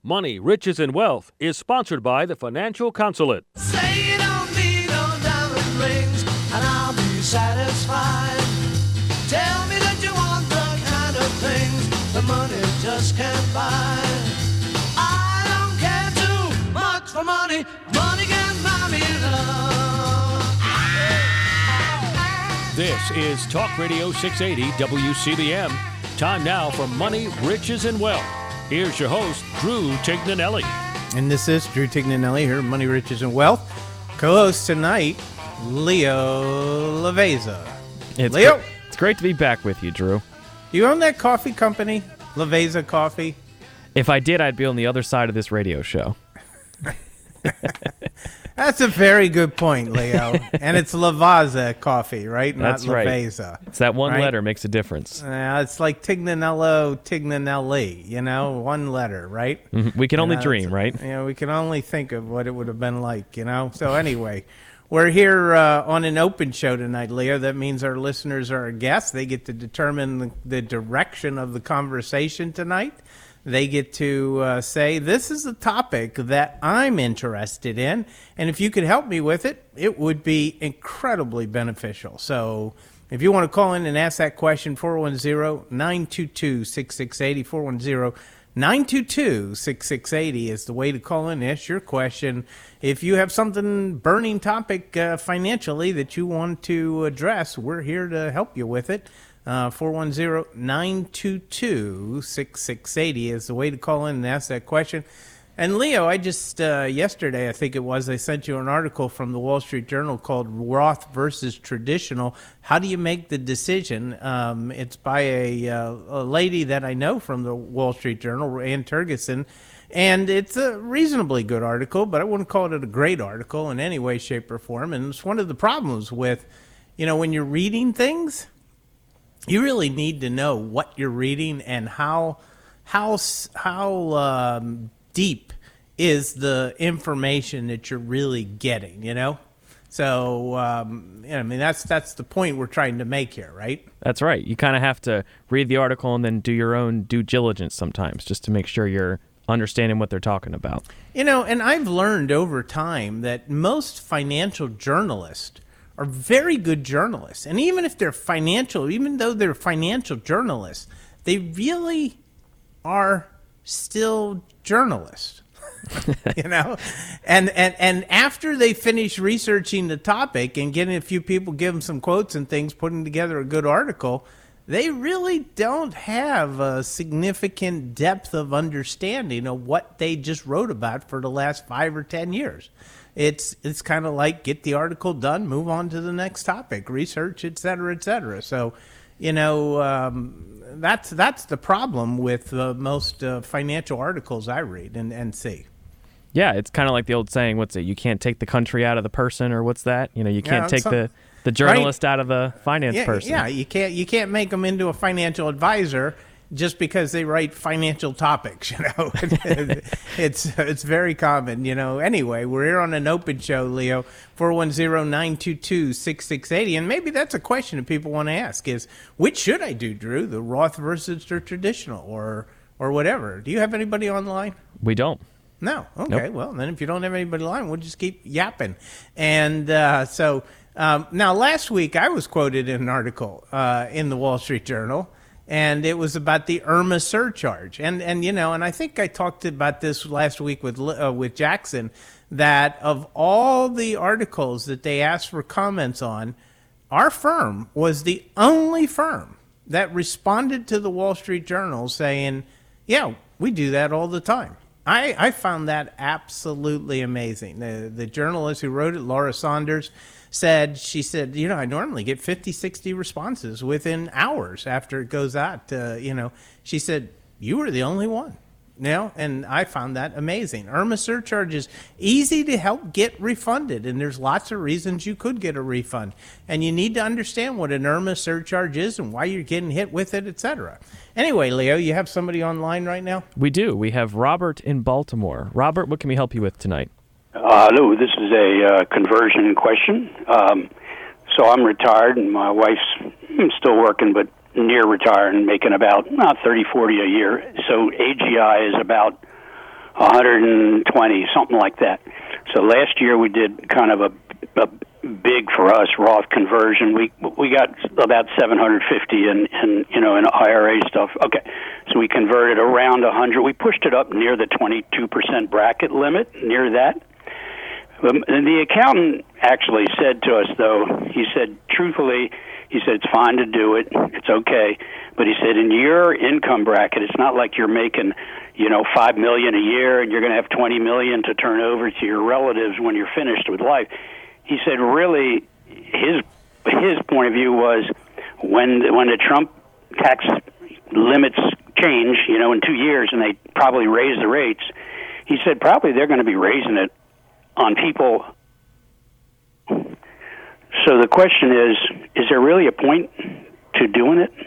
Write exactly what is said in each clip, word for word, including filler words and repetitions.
Money, Riches, and Wealth is sponsored by the Financial Consulate. Say you don't need no diamond rings, and I'll be satisfied. Tell me that you want the kind of things the money just can't buy. I don't care too much for money. Money can buy me love. This is Talk Radio six eighty W C B M. Time now for Money, Riches, and Wealth. Here's your host, Drew Tignanelli. And this is Drew Tignanelli here, Money, Riches, and Wealth. Co-host tonight, Leo Laveza. It's Leo, gr- it's great to be back with you, Drew. you own that coffee company, Laveza Coffee? If I did, I'd be on the other side of this radio show. That's a very good point, Leo. And it's Lavazza Coffee, right? That's Not right. Laveza. It's that one right? letter makes a difference. Uh, it's like Tignanello, Tignanelli, you know, one letter, right? Mhm. We can only You know, dream, it's- right? You know, we can only think of what it would have been like, you know? So anyway, we're here uh, on an open show tonight, Leo. That means our listeners are our guests. They get to determine the, the direction of the conversation tonight. They get to uh, say, this is a topic that I'm interested in, and if you could help me with it, it would be incredibly beneficial. So if you want to call in and ask that question, four one zero, nine two two, six six eight zero, four one zero, nine two two, six six eight zero is the way to call in and ask your question. If you have something burning topic uh, financially that you want to address, we're here to help you with it. Uh, four one zero, nine two two, six six eight zero is the way to call in and ask that question. And Leo, I just, uh, yesterday, I think it was, I sent you an article from the Wall Street Journal called Roth versus Traditional. How do you make the decision? Um, it's by a, uh, a lady that I know from the Wall Street Journal, Ann Tergeson. And it's a reasonably good article, but I wouldn't call it a great article in any way, shape, or form. And it's one of the problems with, you know, when you're reading things, you really need to know what you're reading and how how how um, deep is the information that you're really getting. You know, so um, you know, I mean that's that's the point we're trying to make here, right? That's right. You kind of have to read the article and then do your own due diligence sometimes just to make sure you're understanding what they're talking about. You know, and I've learned over time that most financial journalists are very good journalists. And even if they're financial, even though they're financial journalists, they really are still journalists. You know? And, and and after they finish researching the topic and getting a few people, give them some quotes and things, putting together a good article, they really don't have a significant depth of understanding of what they just wrote about for the last five or ten years. It's it's kind of like get the article done, move on to the next topic, research, et cetera, et cetera. So, you know, um, that's that's the problem with uh, most uh, financial articles I read and, and see. Yeah, it's kind of like the old saying, what's it, you can't take the country out of the person, or what's that? You know, you can't Yeah, take some- the, the journalist right? out of the finance Yeah, person. yeah, you can't you can't make them into a financial advisor just because they write financial topics, you know. it's it's very common, you know. Anyway, we're here on an open show, Leo, four one zero, nine two two, six six eight zero. And maybe that's a question that people want to ask is, which should I do, Drew, the Roth versus the traditional or or whatever? Do you have anybody online? We don't. No. Okay, Nope. well, then if you don't have anybody online, we'll just keep yapping. And uh, so um, now last week I was quoted in an article uh, in the Wall Street Journal, and it was about the IRMA surcharge. And, and you know, and I think I talked about this last week with uh, with Jackson, that of all the articles that they asked for comments on, our firm was the only firm that responded to the Wall Street Journal saying, yeah, we do that all the time. I, I found that absolutely amazing. The, the journalist who wrote it, Laura Saunders, said, she said, you know, I normally get fifty, sixty responses within hours after it goes out. Uh, you know, she said, you were the only one. You know, and I found that amazing. IRMA surcharge is easy to help get refunded, and there's lots of reasons you could get a refund. And you need to understand what an IRMA surcharge is and why you're getting hit with it, et cetera. Anyway, Leo, you have somebody online right now? We do. We have Robert in Baltimore. Robert, what can we help you with tonight? Uh, hello, this is a uh, conversion question. Um, so I'm retired, and my wife's still working, but near retired and making about uh, thirty, forty a year. So A G I is about one hundred twenty, something like that. So last year we did kind of a, a big for us Roth conversion. We we got about seven hundred fifty in, in you know in I R A stuff. Okay, so we converted around one hundred. We pushed it up near the twenty-two percent bracket limit, near that. Um, and the accountant actually said to us, though, he said, truthfully, he said, it's fine to do it, it's okay, but he said, in your income bracket, it's not like you're making, you know, five million dollars a year and you're going to have twenty million dollars to turn over to your relatives when you're finished with life. He said, really, his his point of view was when when the Trump tax limits change, you know, in two years, and they probably raise the rates, he said probably they're going to be raising it on people. So the question is, is there really a point to doing it?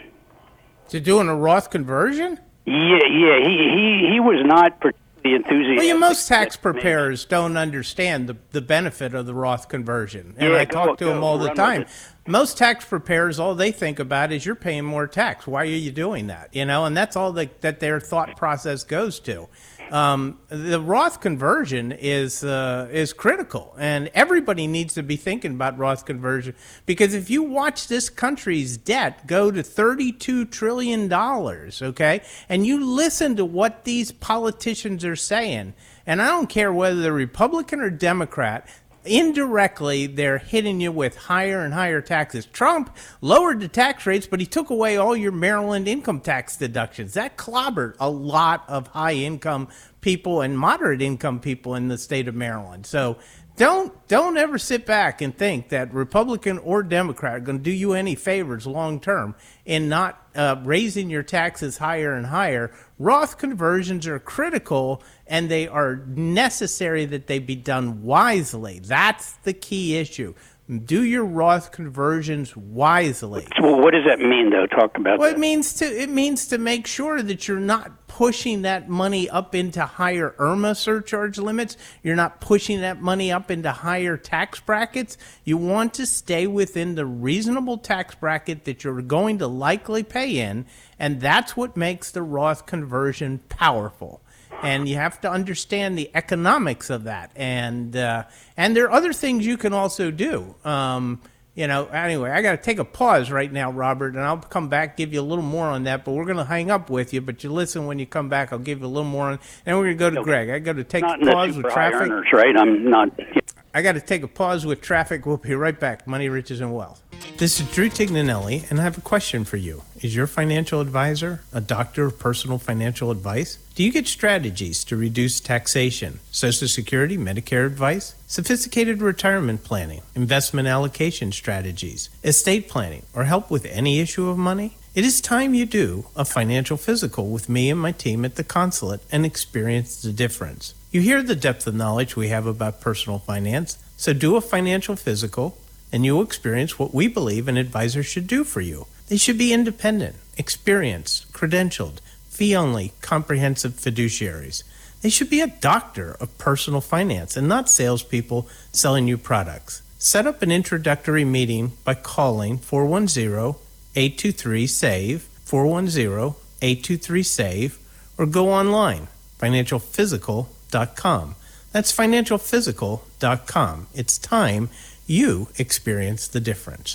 To doing a Roth conversion? Yeah, yeah. He he, he was not particularly enthusiastic. Well, yeah, most tax preparers don't understand the, the benefit of the Roth conversion. And Yeah, I go- talk to go them all the run time. with it. Most tax preparers, all they think about is you're paying more tax. Why are you doing that? You know, and that's all that, that their thought process goes to. Um, the Roth conversion is uh, is critical, and everybody needs to be thinking about Roth conversion, because if you watch this country's debt go to thirty-two trillion dollars, okay, and you listen to what these politicians are saying, and I don't care whether they're Republican or Democrat, indirectly they're hitting you with higher and higher taxes. Trump lowered the tax rates, but he took away all your Maryland income tax deductions. That clobbered a lot of high income people and moderate income people in the state of Maryland. So don't don't ever sit back and think that Republican or Democrat are going to do you any favors long term in not uh, raising your taxes higher and higher. Roth conversions are critical, and they are necessary that they be done wisely. That's the key issue. Do your Roth conversions wisely. Well, what does that mean, though? Talk about Well, that. it means to it means to make sure that you're not pushing that money up into higher I R M A surcharge limits. You're not pushing that money up into higher tax brackets. You want to stay within the reasonable tax bracket that you're going to likely pay in, and that's what makes the Roth conversion powerful. And you have to understand the economics of that. And uh, and there are other things you can also do. Um, you know, anyway, I got to take a pause right now, Robert, and I'll come back, give you a little more on that. But we're going to hang up with you. But you listen when you come back. I'll give you a little more on. And we're going to go to Okay. Greg. I got to take Not a in the pause super with high traffic. earners, right? I'm not. I got to take a pause with traffic. We'll be right back. Money, Riches, and Wealth. This is Drew Tignanelli, and I have a question for you. Is your financial advisor a doctor of personal financial advice? Do you get strategies to reduce taxation, Social Security, Medicare advice, sophisticated retirement planning, investment allocation strategies, estate planning, or help with any issue of money? It is time you do a financial physical with me and my team at the consulate and experience the difference. You hear the depth of knowledge we have about personal finance, so do a financial physical and you'll experience what we believe an advisor should do for you. They should be independent, experienced, credentialed, fee-only, comprehensive fiduciaries. They should be a doctor of personal finance and not salespeople selling you products. Set up an introductory meeting by calling four one zero, eight two three, S A V E, four one zero, eight two three, S A V E, or go online, financial physical dot com. That's financial physical dot com. It's time you experience the difference.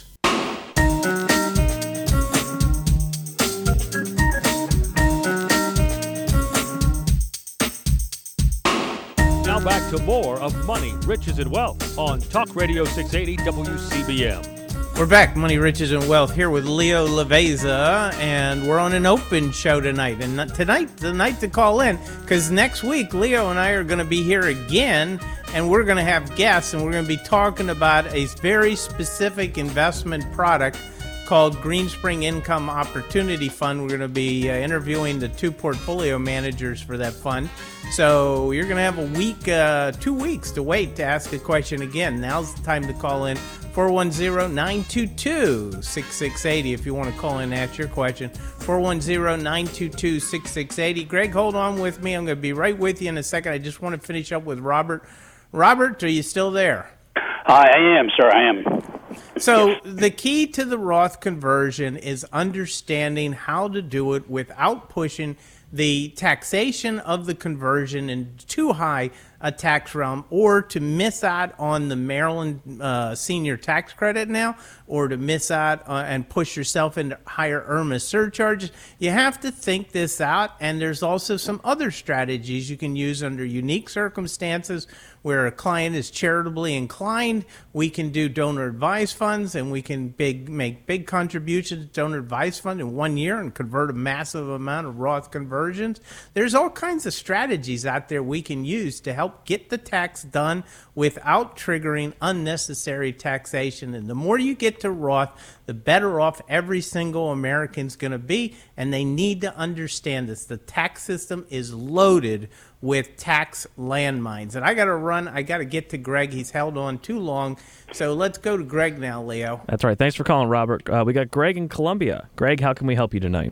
Now back to more of Money, Riches, and Wealth on Talk Radio six eighty W C B M. We're back, Money, Riches, and Wealth, here with Leo Laveza, and we're on an open show tonight. And tonight's the night to call in, because next week, Leo and I are going to be here again, and we're going to have guests, and we're going to be talking about a very specific investment product called Greenspring Income Opportunity Fund. We're going to be uh, interviewing the two portfolio managers for that fund. So you're going to have a week, uh, two weeks to wait to ask a question again. Now's the time to call in. four one zero, nine two two, six six eight zero if you want to call in and ask your question. four one zero, nine two two, six six eight zero. Greg, hold on with me. I'm going to be right with you in a second. I just want to finish up with Robert. Robert, are you still there? I am, sir. I am. So the key to the Roth conversion is understanding how to do it without pushing the taxation of the conversion in too high a tax realm, or to miss out on the Maryland uh, senior tax credit now, or to miss out uh, and push yourself into higher I R M A surcharges. You have to think this out, and there's also some other strategies you can use under unique circumstances where a client is charitably inclined. We can do donor advised funds, and we can big make big contributions to donor advised fund in one year and convert a massive amount of Roth conversions. There's all kinds of strategies out there we can use to help get the tax done without triggering unnecessary taxation. And the more you get to Roth, the better off every single American's going to be. And they need to understand this. The tax system is loaded with tax landmines. And I got to run. I got to get to Greg. He's held on too long. So let's go to Greg now, Leo. That's right. Thanks for calling, Robert. Uh, we got Greg in Columbia. Greg, how can we help you tonight?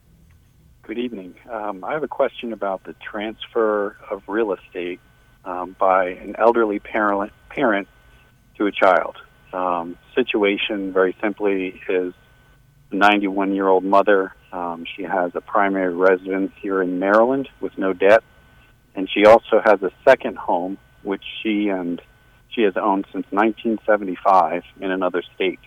Good evening. Um, I have a question about the transfer of real estate um, by an elderly parent, parent to a child. Um, situation, very simply, is a ninety-one-year-old mother. Um, she has a primary residence here in Maryland with no debt, and she also has a second home, which she and she has owned since nineteen seventy-five in another state.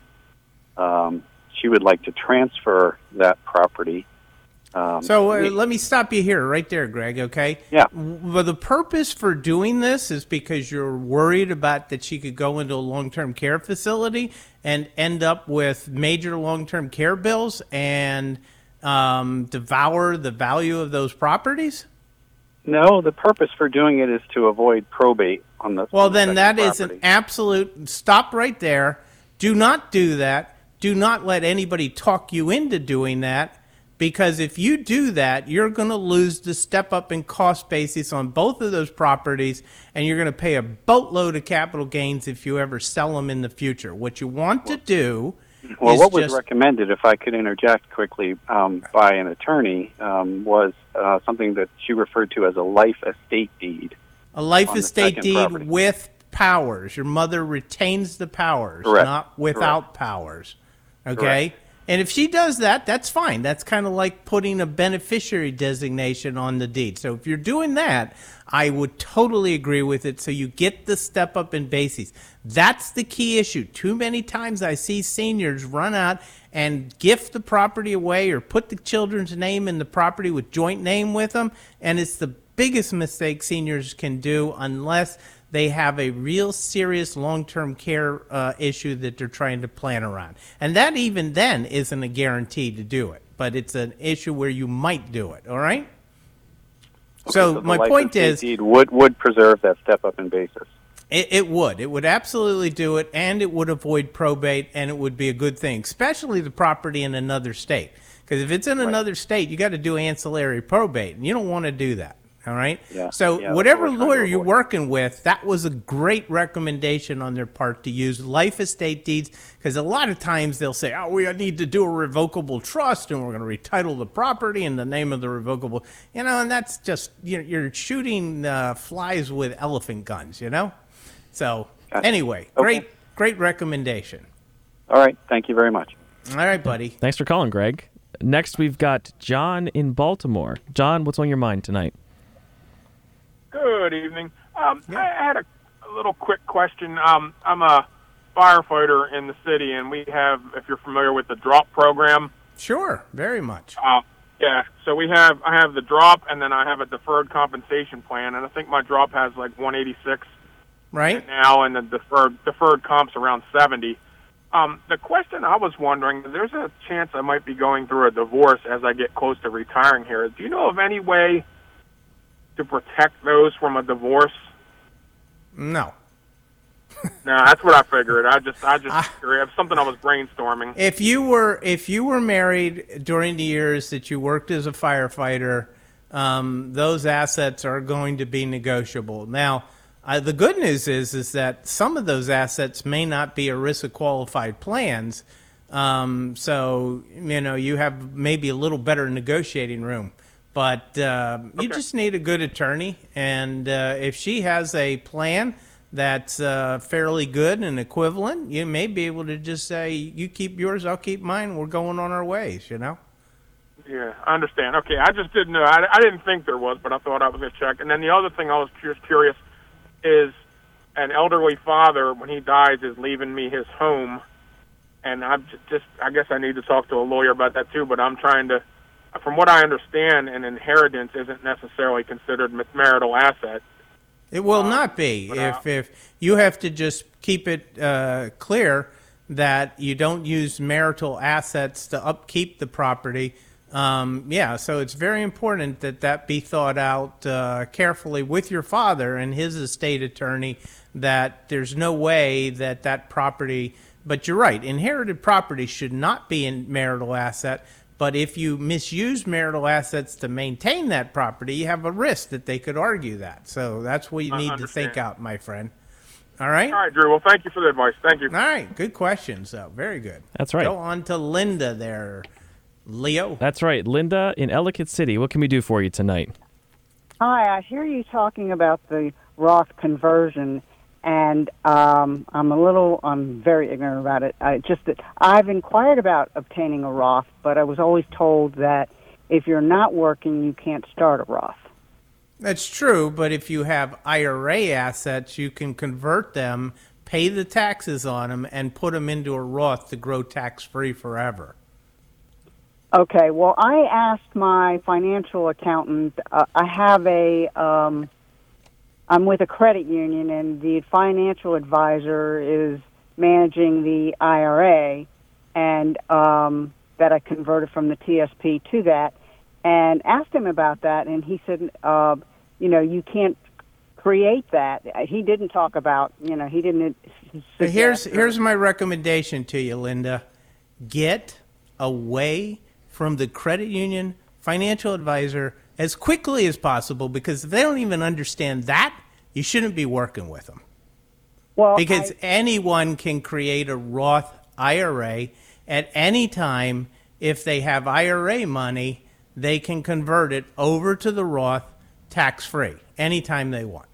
Um, she would like to transfer that property. Um, so uh, we, let me stop you here, right there, Greg, okay? Yeah. Well, the purpose for doing this is because you're worried about that she could go into a long-term care facility and end up with major long-term care bills and um, devour the value of those properties? No, the purpose for doing it is to avoid probate on the Well, on the then that second is property. an absolute stop right there. Do not do that. Do not let anybody talk you into doing that, because if you do that, you're going to lose the step up in cost basis on both of those properties, and you're going to pay a boatload of capital gains if you ever sell them in the future. What you want to do Well, is what was just, recommended, if I could interject quickly, um, by an attorney um, was uh, something that she referred to as a life estate deed. a life on the estate second deed property. with powers. Your mother retains the powers, Correct. not without powers. Okay? And if she does that, that's fine. That's kind of like putting a beneficiary designation on the deed. So if you're doing that, I would totally agree with it, so you get the step up in basis. That's the key issue. Too many times I see seniors run out and gift the property away or put the children's name in the property with joint name with them, and it's the biggest mistake seniors can do unless they have a real serious long-term care uh, issue that they're trying to plan around. And that even then isn't a guarantee to do it, but it's an issue where you might do it, all right? Okay, so, the my life point estate is, deed would would preserve that step up in basis. it, it would. It would absolutely do it, and it would avoid probate, and it would be a good thing, especially the property in another state. Because if it's in another state, you got to do ancillary probate, and you don't want to do that. All right. Yeah, So yeah, that's whatever what we're trying lawyer to you're avoid. working with, that was a great recommendation on their part to use life estate deeds, because a lot of times they'll say, oh, we need to do a revocable trust and we're going to retitle the property in the name of the revocable, you know, and that's just, you're, you're shooting uh, flies with elephant guns, you know? So Gotcha. anyway, Okay. great, great recommendation. All right. Thank you very much. All right, buddy. Thanks for calling, Greg. Next, we've got John in Baltimore. John, what's on your mind tonight? Good evening. Um, I had a, a little quick question. Um, I'm a firefighter in the city, and we have, if you're familiar with the DROP program, Sure, very much. uh, yeah. So we have, I have the DROP, and then I have a deferred compensation plan, and I think my DROP has like one eighty-six Right? now, and the deferred deferred comp's around seventy. Um, the question I was wondering, there's a chance I might be going through a divorce as I get close to retiring here. Do you know of any way to protect those from a divorce? No. No, that's what I figured. I just, I just, it's something I was brainstorming. If you were if you were married during the years that you worked as a firefighter, um, those assets are going to be negotiable. Now, uh, the good news is is that some of those assets may not be ERISA qualified plans, um, so you know you have maybe a little better negotiating room. But uh, you Okay. just need a good attorney, and uh, if she has a plan that's uh, fairly good and equivalent, you may be able to just say, you keep yours, I'll keep mine, we're going on our ways, you know? Yeah, I understand. Okay, I just didn't know. I, I didn't think there was, but I thought I was going to check. And then the other thing I was just curious is an elderly father, when he dies, is leaving me his home. And I'm just, I guess I need to talk to a lawyer about that too, but I'm trying to, from what I understand, an inheritance isn't necessarily considered marital asset. It will uh, not be. If, uh, if you have to just keep it uh, clear that you don't use marital assets to upkeep the property. Um, yeah, so it's very important that that be thought out uh, carefully with your father and his estate attorney, that there's no way that that property, but you're right, inherited property should not be a marital asset, but if you misuse marital assets to maintain that property, you have a risk that they could argue that. So that's what you need to think out, my friend. All right? All right, Drew. Well, thank you for the advice. Thank you. All right. Good questions, though. Very good. That's right. Go on to Linda there, Leo. That's right. Linda in Ellicott City. What can we do for you tonight? Hi. I hear you talking about the Roth conversion, and um, I'm a little, I'm very ignorant about it. I just that I've inquired about obtaining a Roth, but I was always told that if you're not working, you can't start a Roth. That's true, but if you have I R A assets, you can convert them, pay the taxes on them, and put them into a Roth to grow tax-free forever. Okay, well, I asked my financial accountant. Uh, I have a, um, I'm with a credit union, and the financial advisor is managing the I R A, and um, that I converted from the T S P to that, and asked him about that, and he said, uh, you know, you can't create that. He didn't talk about, you know, he didn't. Here's here's my recommendation to you, Linda. Get away from the credit union financial advisor as quickly as possible, because if they don't even understand that, you shouldn't be working with them. Well, because I, anyone can create a Roth I R A at any time. If they have I R A money, they can convert it over to the Roth tax-free anytime they want.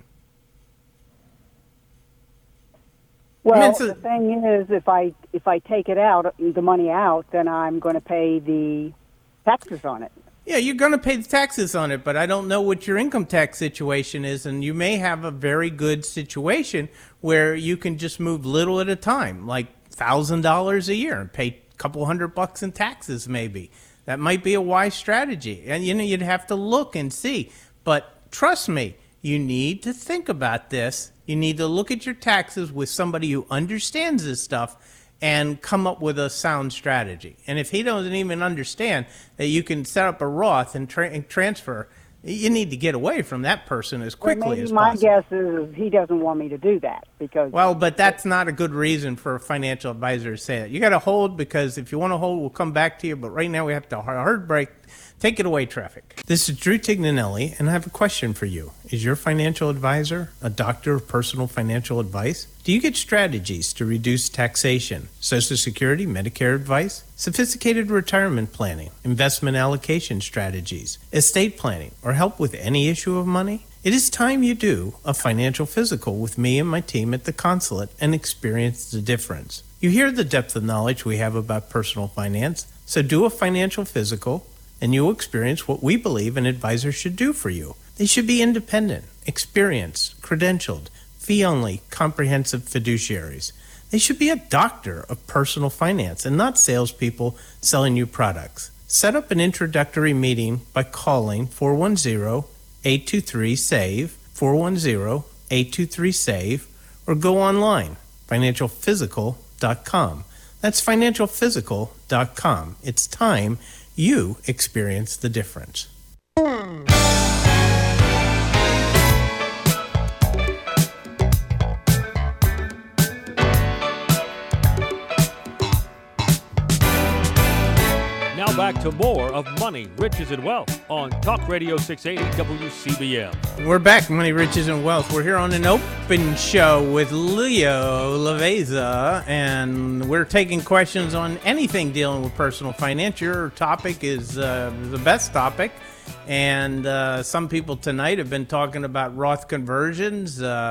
Well, I mean, so, the thing is, if I if I take it out, the money out, then I'm going to pay the taxes on it. Yeah, you're going to pay the taxes on it, but I don't know what your income tax situation is, and you may have a very good situation where you can just move little at a time, like one thousand dollars a year, and pay a couple hundred bucks in taxes maybe. That might be a wise strategy, and you know you'd have to look and see. But trust me, you need to think about this. You need to look at your taxes with somebody who understands this stuff and come up with a sound strategy. And if he doesn't even understand that you can set up a Roth and, tra- and transfer, you need to get away from that person as quickly well, maybe as my possible. My guess is he doesn't want me to do that. because. Well, but that's not a good reason for a financial advisor to say that. You got to hold, because if you want to hold, we'll come back to you. But right now we have to hard break. Take it away, traffic. This is Drew Tignanelli, and I have a question for you. Is your financial advisor a doctor of personal financial advice? Do you get strategies to reduce taxation, Social Security, Medicare advice, sophisticated retirement planning, investment allocation strategies, estate planning, or help with any issue of money? It is time you do a financial physical with me and my team at the consulate and experience the difference. You hear the depth of knowledge we have about personal finance, so do a financial physical and you'll experience what we believe an advisor should do for you. They should be independent, experienced, credentialed, fee-only, comprehensive fiduciaries. They should be a doctor of personal finance and not salespeople selling you products. Set up an introductory meeting by calling four one zero, eight two three, S A V E, four one zero, eight two three, S A V E, or go online, financial physical dot com. That's financial physical dot com. It's time you experience the difference. Now back to more of Money, Riches, and Wealth on Talk Radio six eighty W C B M. We're back, Money, Riches, and Wealth. We're here on an open show with Leo Laveza, and we're taking questions on anything dealing with personal finance. Your topic is uh, the best topic, and uh, some people tonight have been talking about Roth conversions, uh,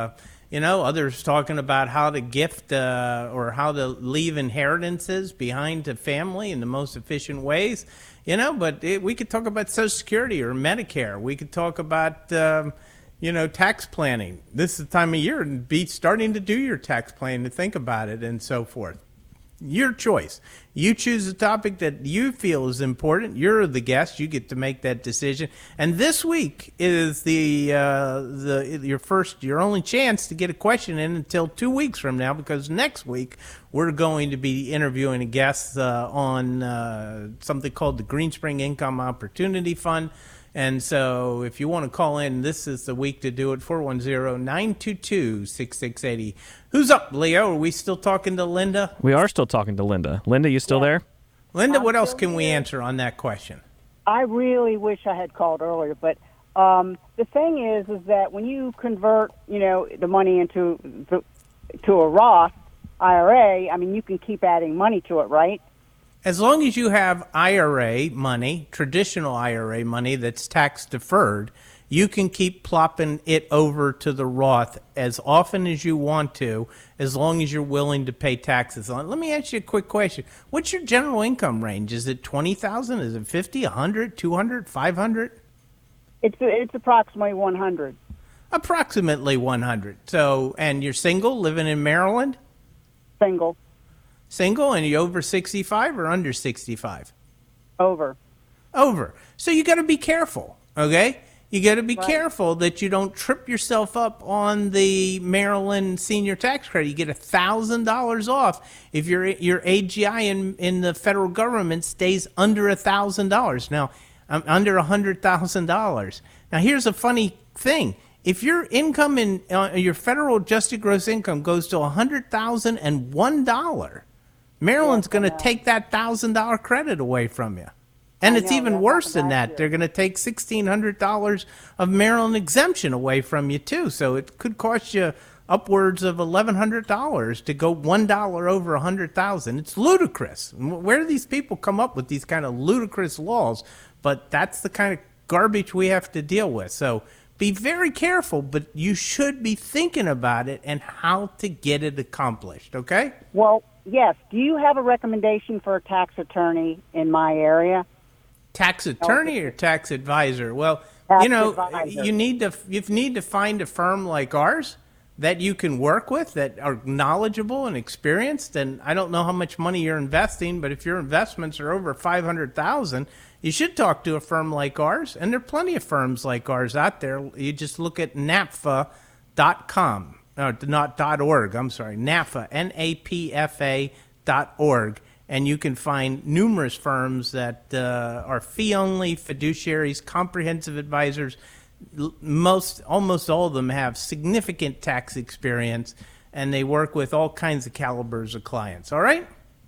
You know, others talking about how to gift uh, or how to leave inheritances behind to family in the most efficient ways. You know, but it, we could talk about Social Security or Medicare. We could talk about, um, you know, tax planning. This is the time of year and be starting to do your tax plan, to think about it and so forth. Your choice. You choose a topic that you feel is important. You're the guest. You get to make that decision. And this week is the uh, the your first, your only chance to get a question in until two weeks from now, because next week we're going to be interviewing a guest uh, on uh, something called the Greenspring Income Opportunity Fund. And so if you want to call in, this is the week to do it, four one zero, nine two two, six six eight zero. Who's up, Leo? Are we still talking to Linda? We are still talking to Linda. Linda, you still there? Linda, I'm what else still can we here. answer on that question? I really wish I had called earlier, but um, the thing is, is that when you convert, you know, the money into the, to a Roth I R A, I mean, you can keep adding money to it, right? As long as you have I R A money, traditional I R A money that's tax deferred, you can keep plopping it over to the Roth as often as you want to, as long as you're willing to pay taxes on it. Let me ask you a quick question. What's your general income range? Is it twenty thousand dollars? Is it fifty thousand dollars, one hundred thousand dollars, two hundred thousand dollars, five hundred thousand dollars? It's it's approximately one hundred. Approximately one hundred. So, and you're single, living in Maryland? Single. Single, and you over sixty-five or under sixty-five? Over. Over. So you got to be careful, okay? You got to be Right. careful that you don't trip yourself up on the Maryland senior tax credit. You get one thousand dollars off if your your A G I in, in the federal government stays under one thousand dollars. Now, um, under one hundred thousand dollars. Now, here's a funny thing. If your income in uh, your federal adjusted gross income goes to one hundred thousand one dollars, Maryland's going to take that one thousand dollars credit away from you. And I it's know, even that worse happened than last that. year. They're going to take sixteen hundred dollars of Maryland exemption away from you, too. So it could cost you upwards of eleven hundred dollars to go one dollar over one hundred thousand dollars. It's ludicrous. Where do these people come up with these kind of ludicrous laws? But that's the kind of garbage we have to deal with. So be very careful, but you should be thinking about it and how to get it accomplished, okay? Well, yes. Do you have a recommendation for a tax attorney in my area? Tax attorney or tax advisor? Well, Tax you know, advisor. you need to you need to find a firm like ours that you can work with, that are knowledgeable and experienced. And I don't know how much money you're investing, but if your investments are over five hundred thousand dollars, you should talk to a firm like ours. And there are plenty of firms like ours out there. You just look at N A P F A dot com, or not dot .org, I'm sorry, N A P F A, N A P F A dot org. And you can find numerous firms that uh, are fee-only fiduciaries, comprehensive advisors. L- Most, almost all of them have significant tax experience, and they work with all kinds of calibers of clients. All right?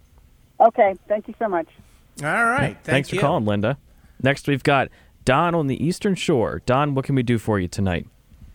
Okay. Thank you so much. All right. Thank Thanks you. for calling, Linda. Next, we've got Don on the Eastern Shore. Don, what can we do for you tonight?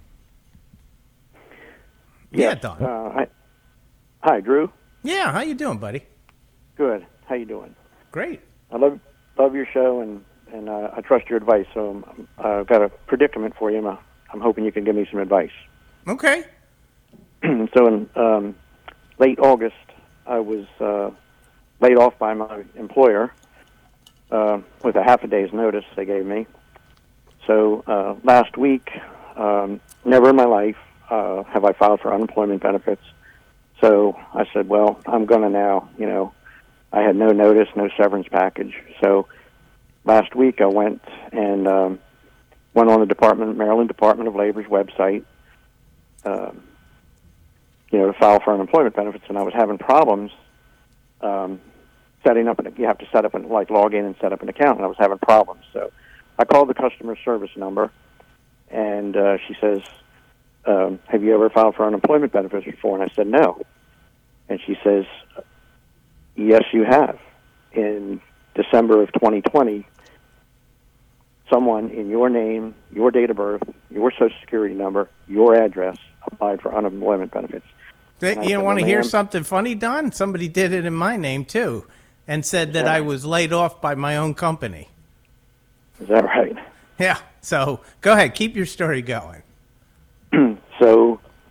Yeah, Don. Uh, hi, hi, Drew. Yeah, how you doing, buddy? Good. How you doing? Great. I love love your show, and and uh, I trust your advice. So um, I've got a predicament for you. I'm, uh, I'm hoping you can give me some advice. Okay. So in um, late August, I was uh, laid off by my employer uh, with a half a day's notice they gave me. So uh, last week, um, never in my life uh, have I filed for unemployment benefits. So I said, well, I'm going to now, you know, I had no notice, no severance package. So last week I went and um, went on the Department, Maryland Department of Labor's website, um, you know, to file for unemployment benefits, and I was having problems um, setting up. An, you have to set up, an, like, log in and set up an account, and I was having problems. So I called the customer service number, and uh, she says, um, have you ever filed for unemployment benefits before? And I said, no. And she says, yes, you have. In December of twenty twenty, someone in your name, your date of birth, your Social Security number, your address applied for unemployment benefits. Th- And I You said, want to well, hear ma'am- something funny, Don? Somebody did it in my name, too, and said that that I right? was laid off by my own company. Is that right? Yeah. So go ahead. Keep your story going. So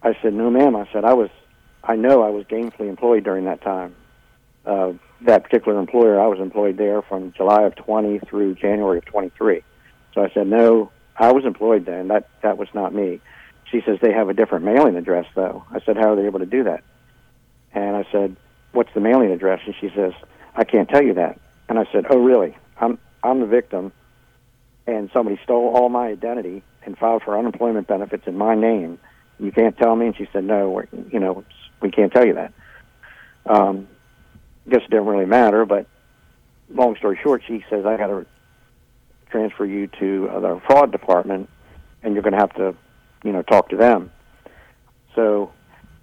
I said, no, ma'am. I said, I was, I know I was gainfully employed during that time. Uh, that particular employer, I was employed there from July of twenty through January of twenty-three. So I said, no, I was employed then. That that was not me. She says, they have a different mailing address, though. I said, how are they able to do that? And I said, what's the mailing address? And she says, I can't tell you that. And I said, oh, really? I'm I'm the victim, and somebody stole all my identity and filed for unemployment benefits in my name. You can't tell me? And she said, no, we're, you know, we can't tell you that. Um, I guess it didn't really matter, but long story short, she says, I got to transfer you to uh, the fraud department, and you're going to have to, you know, talk to them. So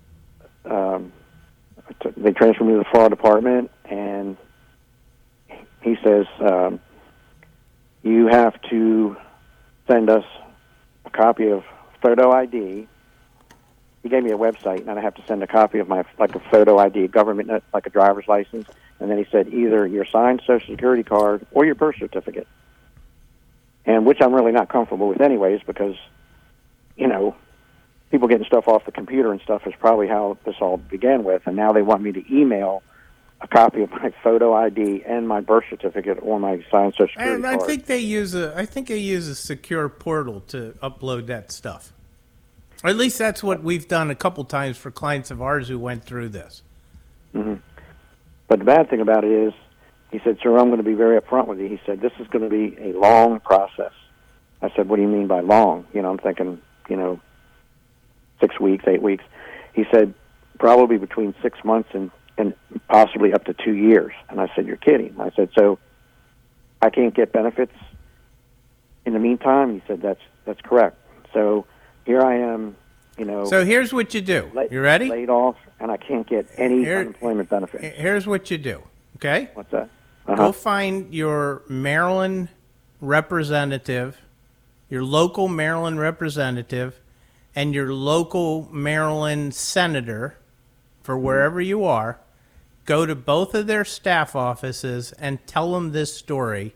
um, t- they transfer me to the fraud department, and he says, um, you have to send us a copy of photo I D. He gave me a website, and I have to send a copy of my, like a photo I D, a government, like a driver's license. And then he said either your signed Social Security card or your birth certificate. And which I'm really not comfortable with anyways, because, you know, people getting stuff off the computer and stuff is probably how this all began with. And now they want me to email a copy of my photo I D and my birth certificate or my signed Social Security And card. I think they use a, I think they use a secure portal to upload that stuff. Or at least that's what we've done a couple times for clients of ours who went through this. Mm-hmm. But the bad thing about it is, he said, sir, I'm going to be very upfront with you. He said, this is going to be a long process. I said, what do you mean by long? You know, I'm thinking, you know, six weeks, eight weeks. He said, probably between six months and, and possibly up to two years. And I said, you're kidding. I said, so I can't get benefits in the meantime? He said, that's that's correct. So here I am, you know. So here's what you do. Laid, you ready? Laid off, and I can't get any Here, unemployment benefits. Here's what you do, okay? What's that? Uh-huh. Go find your Maryland representative, your local Maryland representative, and your local Maryland senator for wherever you are. Go to both of their staff offices and tell them this story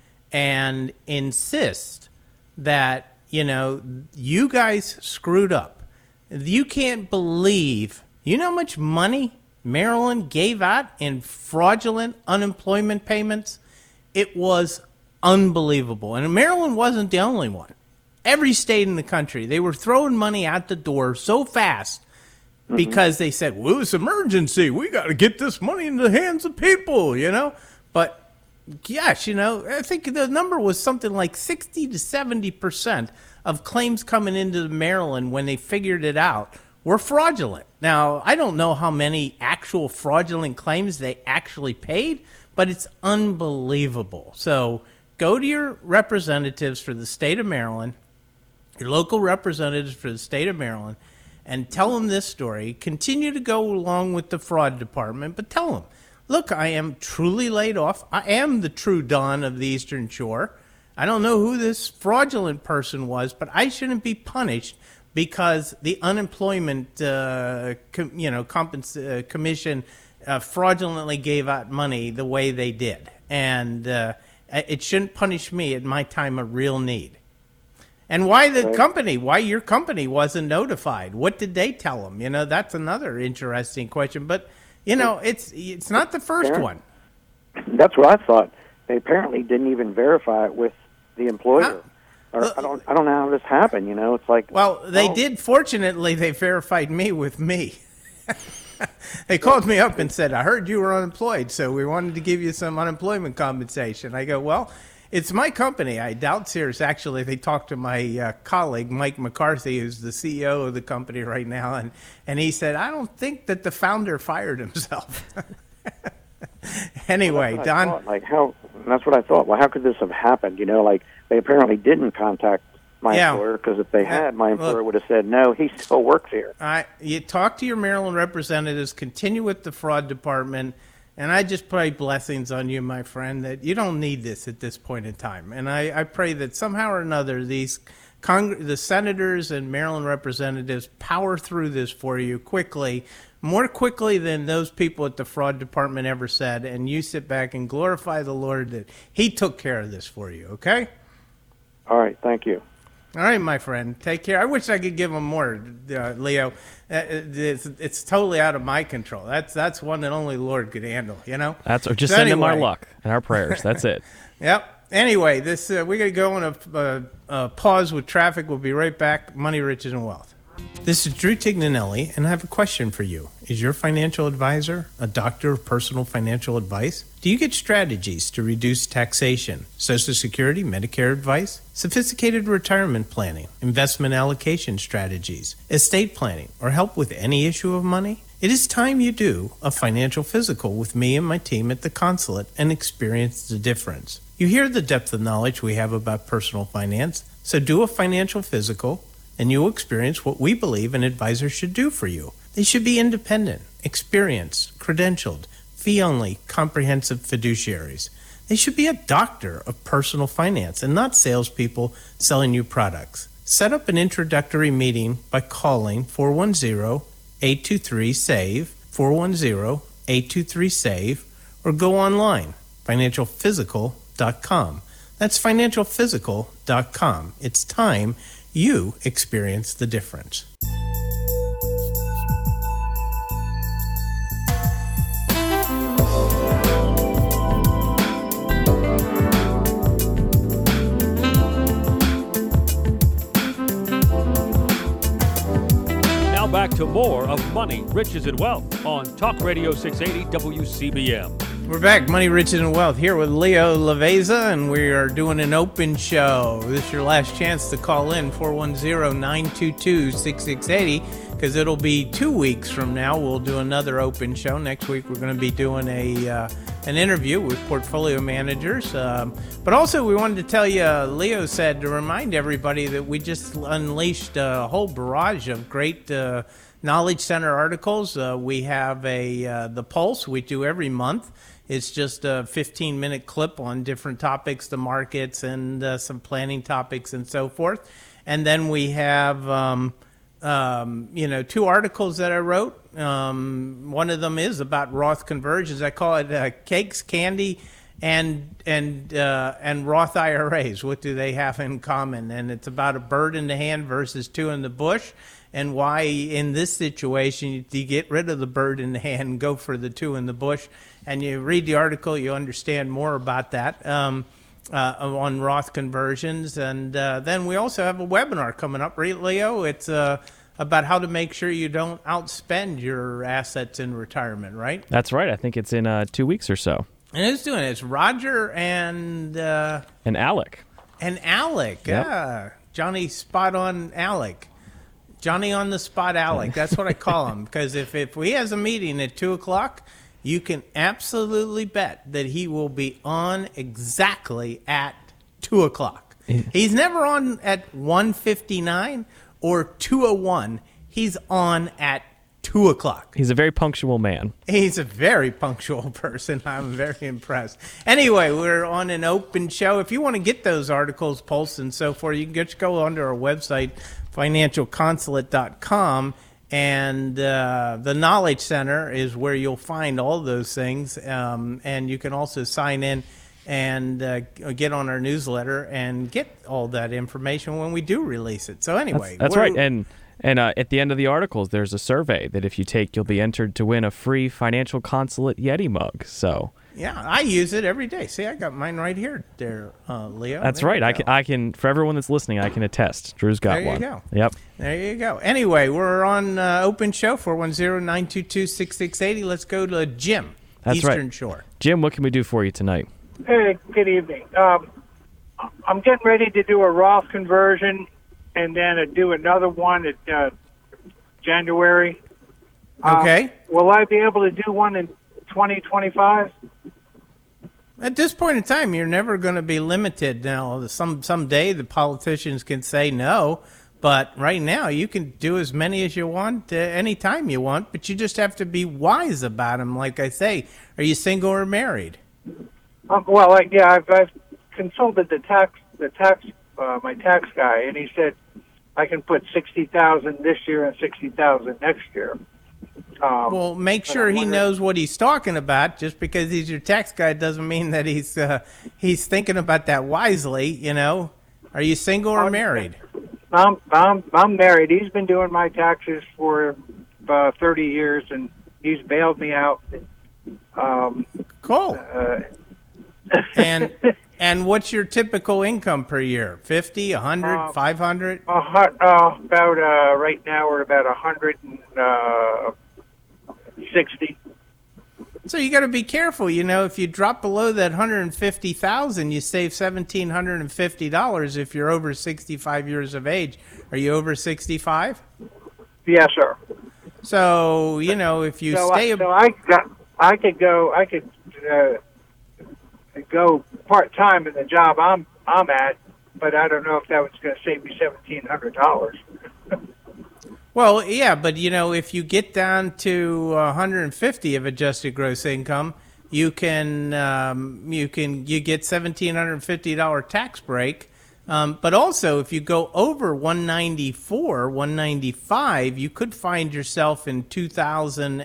and insist that, you know, you guys screwed up. You can't believe, you know how much money Maryland gave out in fraudulent unemployment payments? It was unbelievable. And Maryland wasn't the only one. Every state in the country, they were throwing money out the door so fast mm-hmm. because they said, well, it's emergency. We got to get this money in the hands of people, you know? But yes, you know, I think the number was something like sixty to seventy percent of claims coming into Maryland when they figured it out were fraudulent. Now, I don't know how many actual fraudulent claims they actually paid, but it's unbelievable. So go to your representatives for the state of Maryland, your local representatives for the state of Maryland, and tell them this story. Continue to go along with the fraud department, but tell them, look, I am truly laid off. I am the true Don of the Eastern Shore. I don't know who this fraudulent person was, but I shouldn't be punished because the unemployment uh, com, you know, compens- uh, commission uh, fraudulently gave out money the way they did. And uh, it shouldn't punish me at my time of real need. And why the right. company, why your company wasn't notified? What did they tell them? You know, that's another interesting question. But you know, it's it's not the first yeah. one. That's what I thought. They apparently didn't even verify it with the employer. Huh? Or, I don't I don't know how this happened, you know. It's like Well, they oh. did. Fortunately, they verified me with me. They called me up and said, I heard you were unemployed, so we wanted to give you some unemployment compensation. I go, well, it's my company. I doubt Sears. Actually, they talked to my uh, colleague, Mike McCarthy, who's the C E O of the company right now, and, and he said, I don't think that the founder fired himself. Anyway, well, Don. Thought, like how? That's what I thought. Well, how could this have happened? You know, like they apparently didn't contact my yeah. employer, because if they yeah. had, my employer Look, would have said, no, he still works here. I, you talk to your Maryland representatives, continue with the fraud department, and I just pray blessings on you, my friend, that you don't need this at this point in time. And I, I pray that somehow or another these Cong- the senators and Maryland representatives power through this for you quickly, more quickly than those people at the fraud department ever said, and you sit back and glorify the Lord that he took care of this for you, okay? All right, thank you. All right, my friend. Take care. I wish I could give him more, uh, Leo. Uh, it's, it's totally out of my control. That's that's one that only Lord could handle, you know? That's Just so send anyway. him our luck and our prayers. That's it. Yep. Anyway, this uh, we're going to go on a, a, a pause with traffic. We'll be right back. Money, Riches, and Wealth. This is Drew Tignanelli, and I have a question for you. Is your financial advisor a doctor of personal financial advice? Do you get strategies to reduce taxation, Social Security, Medicare advice, sophisticated retirement planning, investment allocation strategies, estate planning, or help with any issue of money? It is time you do a financial physical with me and my team at the Consulate and experience the difference. You hear the depth of knowledge we have about personal finance, so do a financial physical and you'll experience what we believe an advisor should do for you. They should be independent, experienced, credentialed, fee-only, comprehensive fiduciaries. They should be a doctor of personal finance and not salespeople selling you products. Set up an introductory meeting by calling four one zero, eight two three, S A V E, four one zero, eight two three, S A V E, or go online, financial physical dot com. That's financial physical dot com. It's time you experience the difference. Now back to more of Money, Riches, and Wealth on Talk Radio six eighty W C B M. We're back, Money, Riches, and Wealth, here with Leo Laveza, and we are doing an open show. This is your last chance to call in, four one zero, nine two two, six six eight zero, because it'll be two weeks from now. We'll do another open show. Next week, we're going to be doing a uh, an interview with portfolio managers. Um, but also, we wanted to tell you, uh, Leo said to remind everybody that we just unleashed a whole barrage of great uh, Knowledge Center articles. Uh, we have a uh, The Pulse, we do every month. It's just a fifteen-minute clip on different topics, the markets, and uh, some planning topics and so forth. And then we have, um, um, you know, two articles that I wrote. Um, one of them is about Roth conversions. I call it uh, Cakes, Candy, and and uh, and Roth I R As. What do they have in common? And it's about a bird in the hand versus two in the bush, and why in this situation you get rid of the bird in the hand and go for the two in the bush. And you read the article, you understand more about that um, uh, on Roth conversions. And uh, then we also have a webinar coming up, right, Leo? It's uh, about how to make sure you don't outspend your assets in retirement, right? That's right. I think it's in uh, two weeks or so. And who's doing it? It's Roger and... Uh, and Alec. And Alec, yep. Yeah. Johnny Spot on Alec. Johnny on the spot Alec. That's what I call him. Because if, if he has a meeting at two o'clock... you can absolutely bet that he will be on exactly at two o'clock. He's never on at one fifty-nine or two oh one. He's on at two o'clock. He's a very punctual man. He's a very punctual person. I'm very impressed. Anyway, we're on an open show. If you want to get those articles, Pulse, and so forth, you can just go onto our website, financial consulate dot com. And uh, the Knowledge Center is where you'll find all those things. Um, and you can also sign in and uh, get on our newsletter and get all that information when we do release it. So anyway. That's, that's right. And and uh, at the end of the articles, there's a survey that if you take, you'll be entered to win a free Financial Consulate Yeti mug. So... yeah, I use it every day. See, I got mine right here, there, uh, Leo. That's there right. I can, I can, for everyone that's listening, I can attest. Drew's got there one. There you go. Yep. There you go. Anyway, we're on uh, open show, four one zero, nine two two, six six eight zero. Let's go to Jim, That's Eastern right. Shore. Jim, what can we do for you tonight? Hey, good evening. Um, I'm getting ready to do a Roth conversion and then uh, do another one at uh, January. Okay. Um, will I be able to do one in twenty twenty-five? At this point in time, you're never going to be limited. Now, some someday the politicians can say no, but right now you can do as many as you want uh, any time you want, but you just have to be wise about them. Like I say, are you single or married? Um, well, I, yeah, I've, I've consulted the tax, the tax, uh, my tax guy, and he said I can put sixty thousand this year and sixty thousand next year. Um, well, make sure he knows what he's talking about. Just because he's your tax guy doesn't mean that he's uh, he's thinking about that wisely. You know, are you single or married? I'm I'm I'm married. He's been doing my taxes for uh, thirty years, and he's bailed me out. Um, cool. Uh, and and what's your typical income per year? Fifty, a hundred, Uh, five hundred? Uh, hu- uh, about uh, right now we're about a hundred and uh, sixty. So you got to be careful. You know, if you drop below that hundred and fifty thousand, you save seventeen hundred and fifty dollars. If you're over sixty-five years of age, are you over sixty-five? Yes, sir. So you know, if you so stay, I, so I got, I could go, I could uh, go part time in the job I'm I'm at, but I don't know if that was going to save me seventeen hundred dollars. well, yeah, but you know, if you get down to one hundred fifty of adjusted gross income, you can um, you can you get seventeen hundred fifty dollar tax break. Um, but also, if you go over one ninety-four, one ninety-five, you could find yourself in two thousand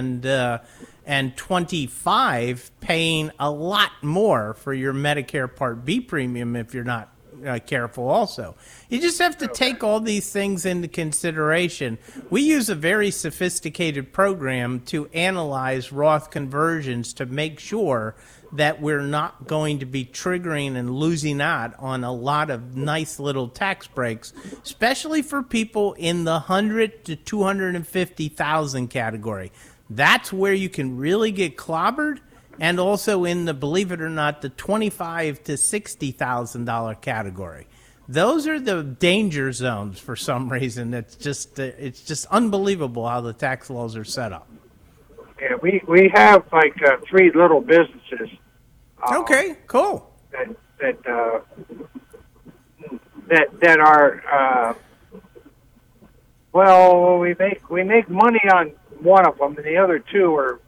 twenty-five paying a lot more for your Medicare Part B premium if you're not uh, careful also. You just have to take all these things into consideration. We use a very sophisticated program to analyze Roth conversions to make sure that we're not going to be triggering and losing out on a lot of nice little tax breaks, especially for people in the one hundred to two hundred fifty thousand category. That's where you can really get clobbered, and also in the, believe it or not, the twenty-five to sixty thousand dollar category. Those are the danger zones for some reason. It's just uh, it's just unbelievable how the tax laws are set up. Yeah, we we have like uh, three little businesses. Uh, Okay, cool. That that uh, that that are uh, well, we make we make money on one of them, and the other two are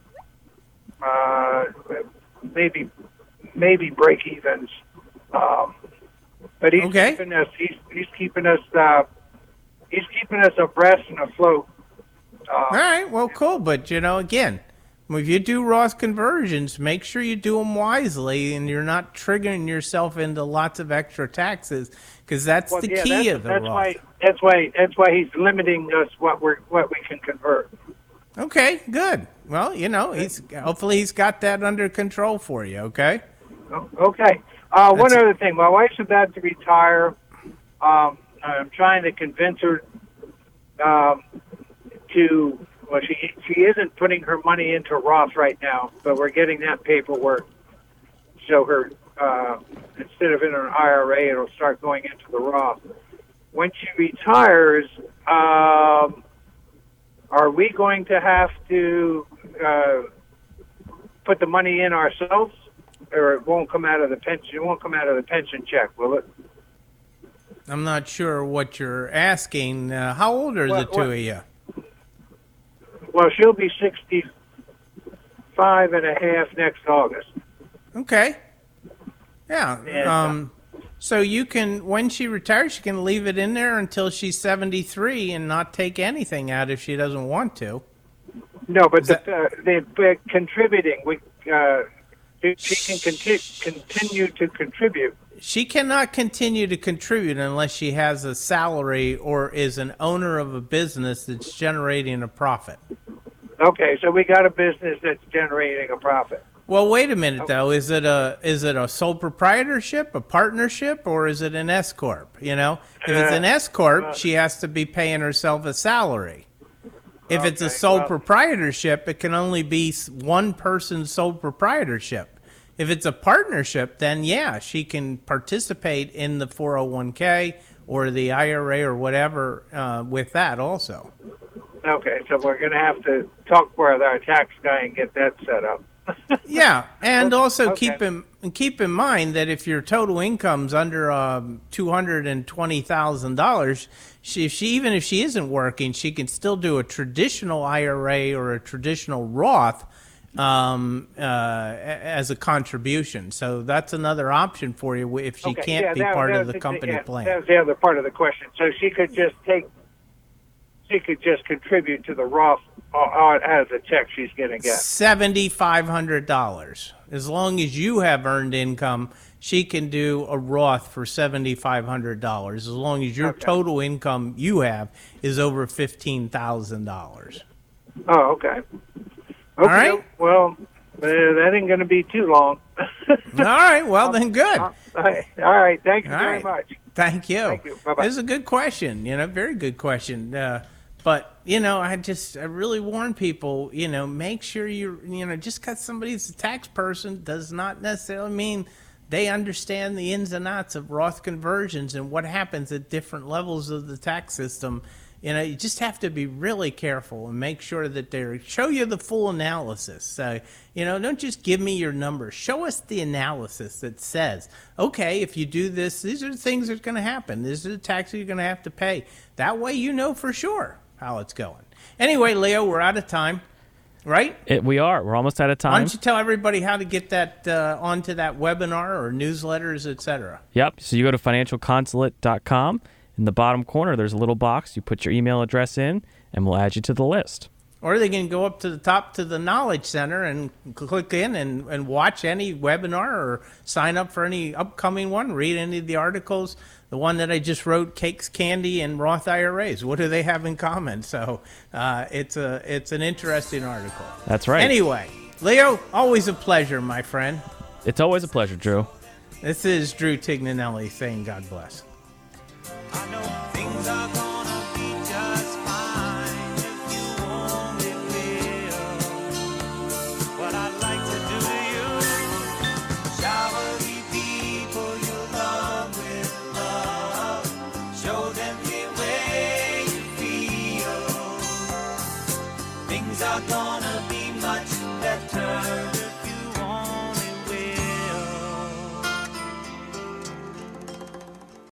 uh, maybe maybe break evens. Um, but he's Okay. keeping us. He's he's keeping us. Uh, he's keeping us abreast and afloat. Uh, All right, well, cool. But, you know, again, if you do Roth conversions, make sure you do them wisely and you're not triggering yourself into lots of extra taxes, because that's well, the yeah, key that's, of the that's Roth. why that's why that's why he's limiting us what we're what we can convert. Okay, good. Well, you know, he's hopefully he's got that under control for you, okay? Oh, okay. Uh, one That's- other thing. My wife's about to retire. Um, I'm trying to convince her um, to. Well, she she isn't putting her money into Roth right now, but we're getting that paperwork. So her uh, instead of in an I R A, it'll start going into the Roth. When she retires, um, are we going to have to uh, put the money in ourselves, or it won't come out of the pension? It won't come out of the pension check, will it? I'm not sure what you're asking. Uh, how old are What- the two what- of you? Well, she'll be sixty-five and a half next August. Okay. Yeah. And, uh, Um, so you can, when she retires, she can leave it in there until she's seventy-three and not take anything out if she doesn't want to. No, but Is the, uh, the, the contributing, we uh, she she can conti- continue to contribute. She cannot continue to contribute unless she has a salary or is an owner of a business that's generating a profit. Okay, so we got a business that's generating a profit. Well, wait a minute though. Is it a is it a sole proprietorship, a partnership, or is it an S corp? You know, if it's an S corp, she has to be paying herself a salary. If it's a Okay, sole well- proprietorship, it can only be s- one person's sole proprietorship. If it's a partnership, then yeah, she can participate in the four oh one k or the I R A or whatever uh, with that also. Okay, so we're going to have to talk with our tax guy and get that set up. Yeah, and also Okay. keep in keep in mind that if your total income's under um, two hundred and twenty thousand dollars, she, if she even if she isn't working, she can still do a traditional I R A or a traditional Roth um, uh, a- as a contribution. So that's another option for you if she Okay, can't yeah, be that- part that of the was company yeah, plan. That was the other part of the question. So she could just take, she could just contribute to the Roth uh, uh, as a check she's going to get. seventy-five hundred dollars. As long as you have earned income, she can do a Roth for seven thousand five hundred dollars as long as your Okay. total income you have is over fifteen thousand dollars. Oh, okay. Okay. All right. Well, uh, that ain't going to be too long. All right. Well, then good. All right. All right. Thank you All very right. much. Thank you. Thank you. Bye-bye. This is a good question. You know, very good question. Uh, but you know, I just I really warn people. You know, make sure you you know just because somebody's a tax person does not necessarily mean they understand the ins and outs of Roth conversions and what happens at different levels of the tax system. You know, you just have to be really careful and make sure that they show you the full analysis. So, you know, don't just give me your numbers. Show us the analysis that says, okay, if you do this, these are the things that's going to happen. These are the taxes you're going to have to pay. That way you know for sure how it's going. Anyway, Leo, we're out of time, right? It, we are. We're almost out of Why time. don't you tell everybody how to get that uh, onto that webinar or newsletters, et cetera? Yep. So you go to financial consulate dot com. In the bottom corner, there's a little box. You put your email address in, and we'll add you to the list. Or they can go up to the top to the Knowledge Center and click in and, and watch any webinar or sign up for any upcoming one, read any of the articles. The one that I just wrote, Cakes, Candy, and Roth I R As. What do they have in common? So uh, it's a it's an interesting article. That's right. Anyway, Leo, always a pleasure, my friend. It's always a pleasure, Drew. This is Drew Tignanelli saying God bless. I know things are gonna be just fine if you only will. What I'd like to do to you, shower the people you love with love, show them the way you feel. Things are gonna be much better.